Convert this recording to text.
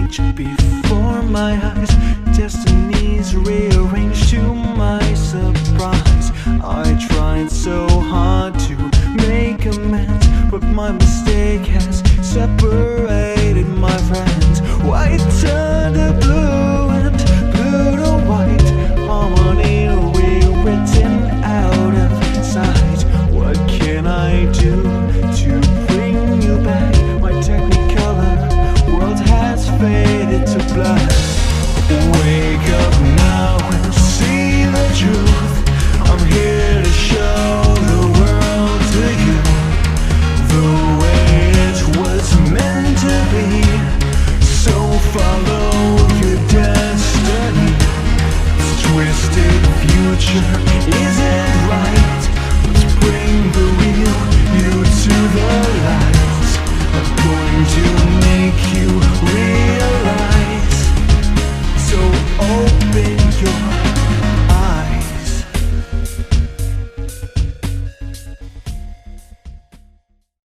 change before my eyes. Destiny's rearranged to my surprise. I tried so hard to make amends, but my mistake has separated my friends. White turned to blue and blue to white. Harmony rewritten out of sight. What can I do to bring you back? My technicolor world has faded to black. Wake up now and see the truth. I'm here to show the world to you the way it was meant to be. So follow your destiny. This twisted future is